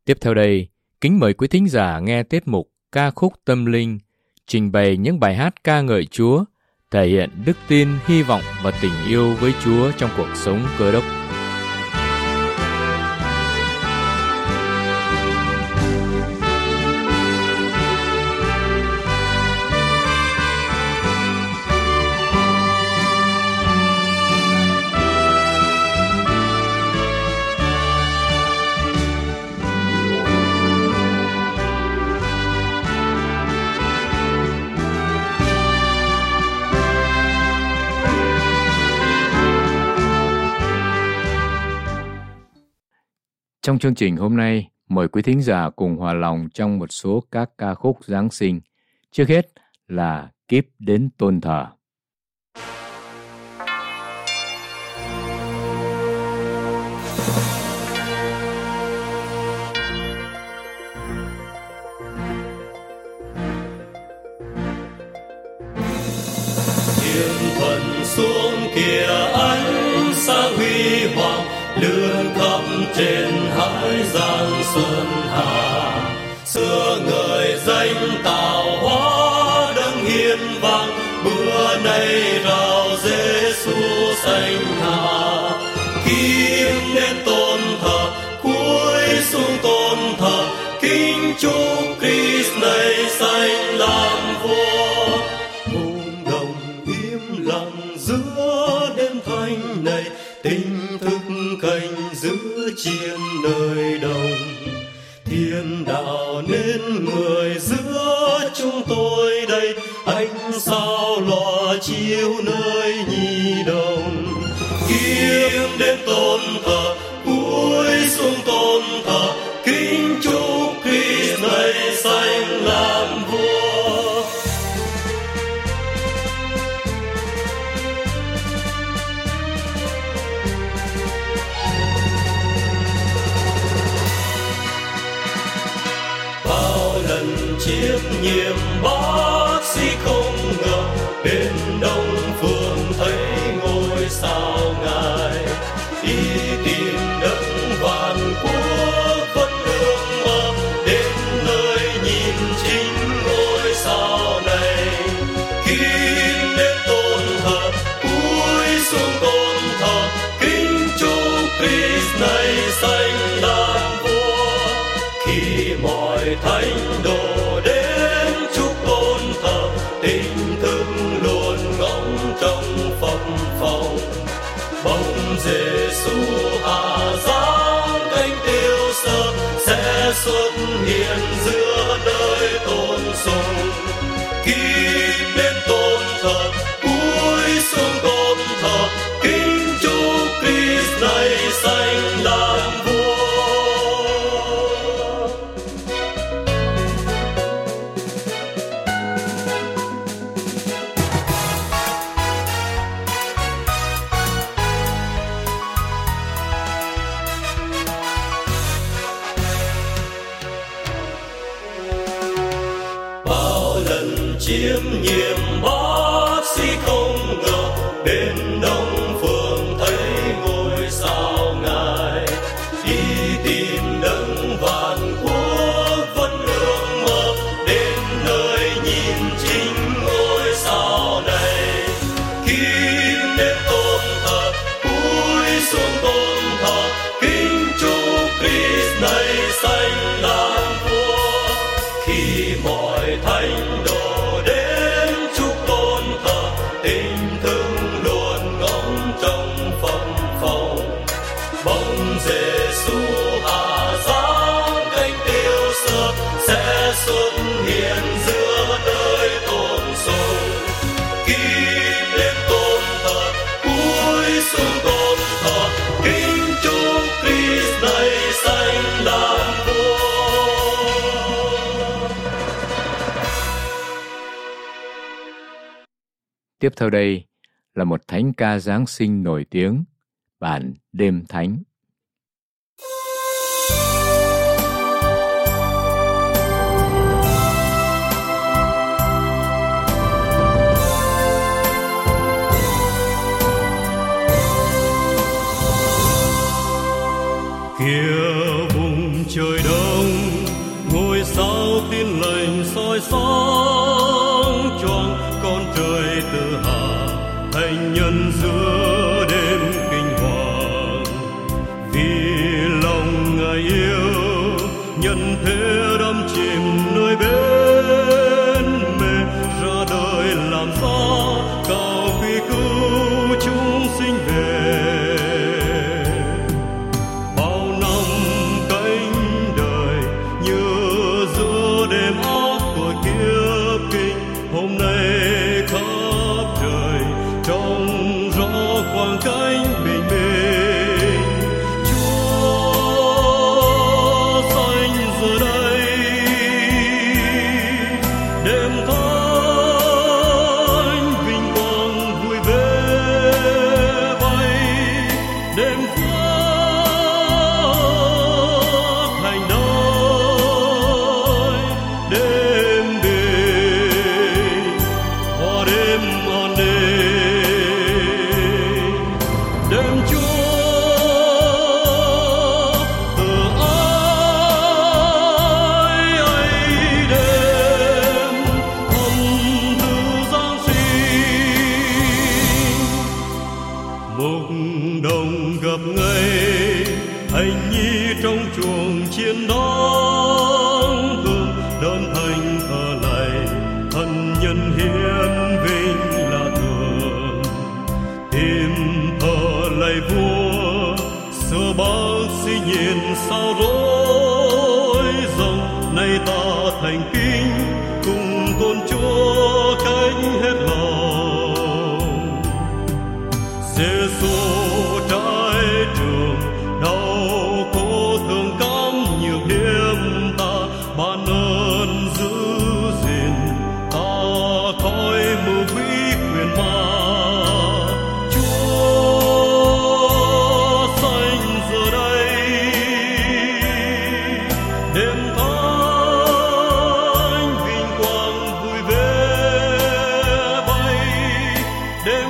Tiếp theo đây, kính mời quý thính giả nghe tiết mục Ca khúc tâm linh, trình bày những bài hát ca ngợi Chúa, thể hiện đức tin, hy vọng và tình yêu với Chúa trong cuộc sống Cơ Đốc. Trong chương trình hôm nay, mời quý thính giả cùng hòa lòng trong một số các ca khúc Giáng sinh. Trước hết là Kíp đến tôn thờ. Thiên thần xuống kia ánh sáng huy hoàng, lượn khắp trên hải giang xuân hà. Xưa người danh tạo hóa đấng hiến vang, bữa nay rao Giêsu sanh hạ. Kim nên tôn thờ, cúi xuống tôn thờ, kính chúc Christ này sanh làm vua. Hùng đồng im lặng giữa đêm thanh này, tình thức canh giữ chiên nơi đồng. Thiên đạo nên người giữa chúng tôi đây, ánh sao lòa chiếu nơi nhi đồng. Kiếm đến tôn thờ, cúi xuống tôn thờ, kính chúc Christ này sanh làm vua. Chiếm nhiệm bác sĩ không ngờ, bên đông phương thấy ngôi sao ngài. Đi tìm đấng vạn quốc vẫn ước mơ, đến nơi nhìn chính ngôi sao này. Kim đến tôn thờ, cúi xuống tôn thờ, kính chúc Christ này sanh làm vua. Khi mọi thánh đồ Giêsu hạ giáng cánh tiêu sơ, sẽ xuất hiện giữa nơi tôn sùng. Kíp đến tôn thờ, cúi xuống tôn thờ, kính chúc Christ này sanh làm vua. Chiếm nhiệm bác sĩ không ngờ, bên đông phương thấy ngôi sao ngài. Đi tìm đấng vạn quốc vẫn ước mơ, đến nơi nhìn chính ngôi sao này. Kim đến tôn thờ, cúi xuống tôn thờ, kính chúc Christ này sanh làm vua. Khi mọi thánh đồ Giêsu hạ giáng cánh tiêu sơ, sẽ xuất hiện giữa nơi tôn sùng. Kíp đến tôn thờ, cúi xuống tôn thờ, kính chúc Christ này sanh làm vua. Tiếp theo đây là một thánh ca Giáng sinh nổi tiếng, bản Đêm Thánh. Kia vùng trời đông nhân hiến vinh là thường. Tìm thờ lạy vua xưa bác sĩ nhìn sao rối rồng, nay ta thành kính cùng tôn Chúa cánh hết lòng. Giê-xu trái trường đau khổ thương cảm nhược điểm ta, ban ơn giữ gìn ta khỏi mưu quý quyền ma. Chúa sanh giờ đây đêm thánh vinh quang vui vẻ bay, đêm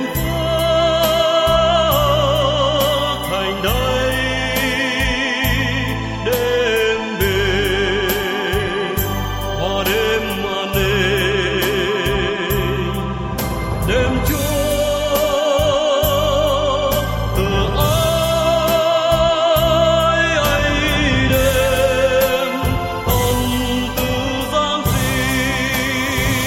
thành đây đêm về hoa đêm an ninh, đêm Chúa từ ái ấy đêm tâm từ Giáng sinh.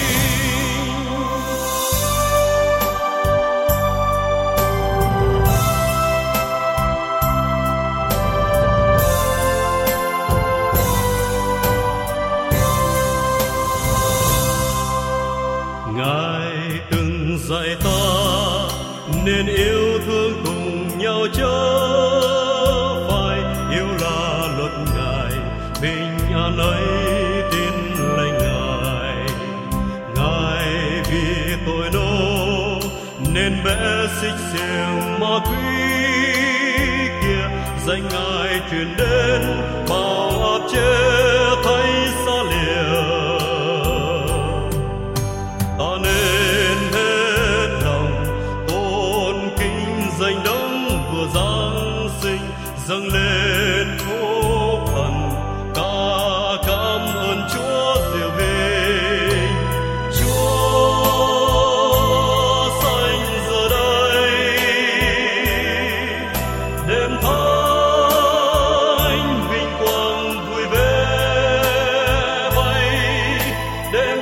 Ngài từng dạy ta nên yêu thương cùng nhau, chớ phải yêu là luật Ngài, bình an ấy tin lệnh Ngài. Ngài vì tội lỗi nên bé xích xiềng ma quỷ kia, danh Ngài truyền đến bao áp chế thấy xa lìa. Ta nên hết lòng tôn kính danh Đấng vừa giáng sinh, dâng lên phúc thần ca cảm ơn Chúa diệu vinh. Chúa sanh giờ đây đêm thánh vinh quang vui vẻ bay, đêm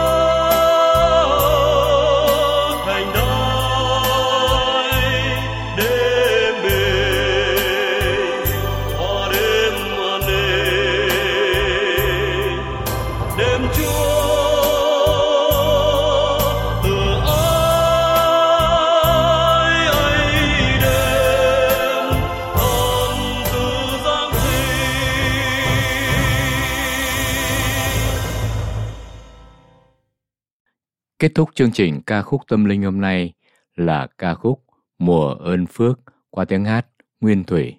thành đây đêm bình hoa đêm an ninh, đêm Chúa từ ái ấy đêm tâm từ Giáng sinh. Kết thúc chương trình ca khúc tâm linh hôm nay là ca khúc Mùa ơn phước qua tiếng hát Nguyên Thủy.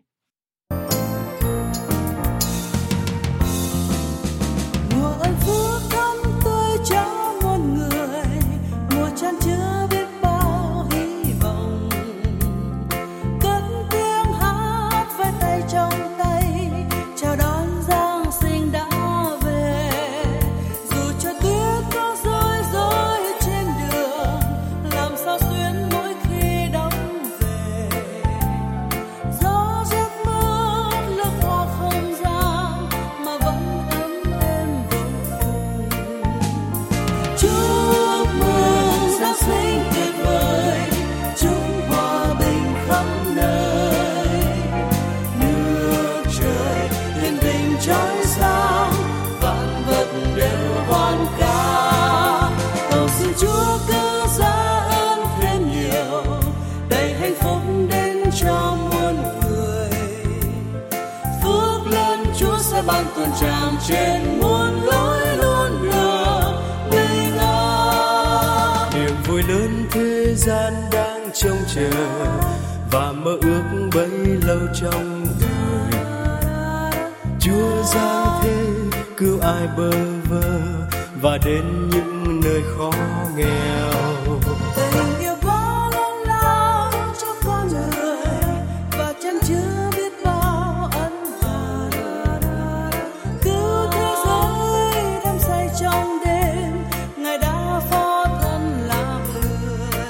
Mùa ơn phước thắm tươi cho muôn người, mùa chan chứa biết bao hy vọng. Cất tiếng hát với tay trong tay, chào đón Giáng sinh đã về. Dù cho tuyết có rơi rơi trên đường, làm sao xuyến mỗi khi đông về. Gió rét mưa lướt qua không gian mà vẫn ấm êm vô cùng. Chúc mừng Giáng sinh tuyệt vời, chúc hòa bình khắp nơi. Nước trời yên bình chói sáng, vạn vật đều hoan ca. Cầu xin Chúa cứ ra ơn thêm nhiều, đầy hạnh phúc đến cho muôn người. Phước lên Chúa sẽ ban tuần tràn trên muôn lối luôn được bình an. Niềm vui lớn thế gian đang trông chờ và mơ ước bấy lâu trong đời. Chúa giáng thế cứu ai bơ vơ và đến những nơi khó nghèo. Tình yêu bao lớn lao cho con người và chan chứa biết bao ân hận. Cứu thế giới đắm say trong đêm, Ngài đã phó thân làm người.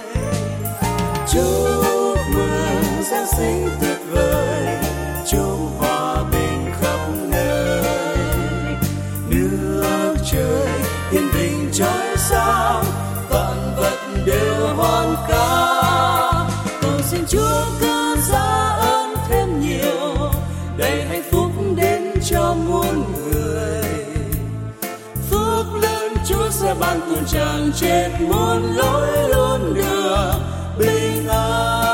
Chúc mừng Giáng sinh tuyệt vời, chúc hòa bình khắp nơi. Nước trời yên bình chói sáng, vạn vật đều hoan ca. Cầu xin Chúa cứ ra ơn thêm nhiều, đầy hạnh phúc đến cho muôn người. Phước lớn Chúa sẽ ban tuôn tràn trên muôn lối, luôn được bình an.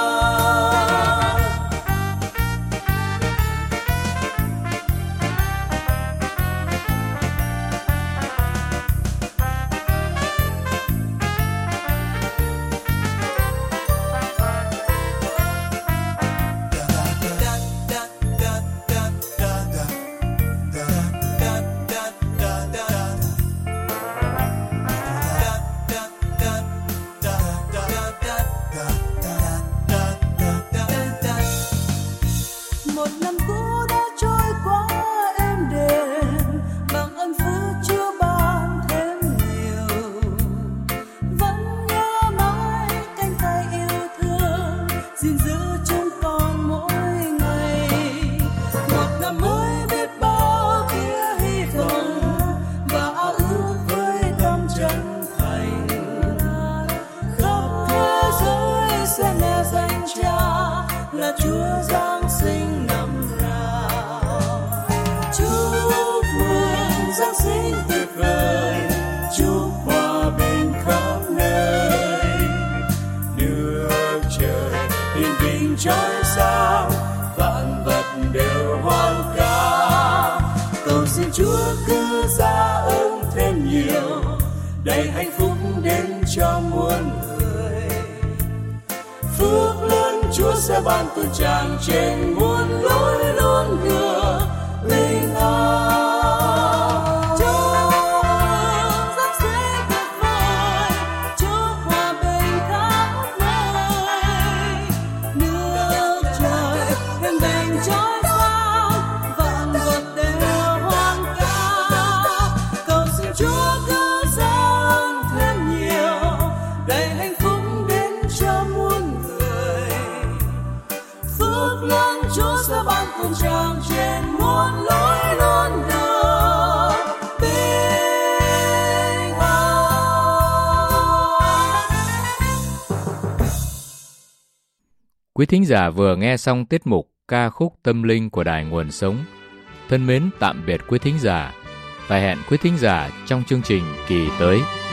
Một năm cũ đã trôi qua êm đềm, bằng ơn phước Chúa ban thêm nhiều. Vẫn nhớ mãi cánh tay yêu thương, gìn giữ chúng con mỗi ngày. Một năm mới biết bao kia hy vọng và ao ước với tâm chân thành. Khắp thế giới sẽ nghe danh Cha là Chúa giáng sinh năm nào. Chúc mừng Giáng sinh tuyệt vời, chúc hòa bình khắp nơi. Nước trời yên bình chói sáng, vạn vật đều hoan ca. Cầu xin Chúa cứ ra ơn thêm nhiều, đầy hạnh phúc đến cho muôn người. Phước lớn Chúa sẽ ban tuôn tràn trên muôn lối, luôn được bình an. Chúc Giáng sinh tuyệt vời, chúc hòa bình khắp nơi. Nước trời yên bình chói sáng, vạn vật đều hoan ca. Cầu xin Chúa cứ ra ơn thêm nhiều, đầy hạnh phúc đến cho muôn người. Phước lớn Chúa sẽ ban tuôn tràn trên muôn lối, luôn được bình an. Quý thính giả vừa nghe xong tiết mục ca khúc tâm linh của Đài Nguồn Sống. Thân mến tạm biệt quý thính giả và hẹn quý thính giả trong chương trình kỳ tới.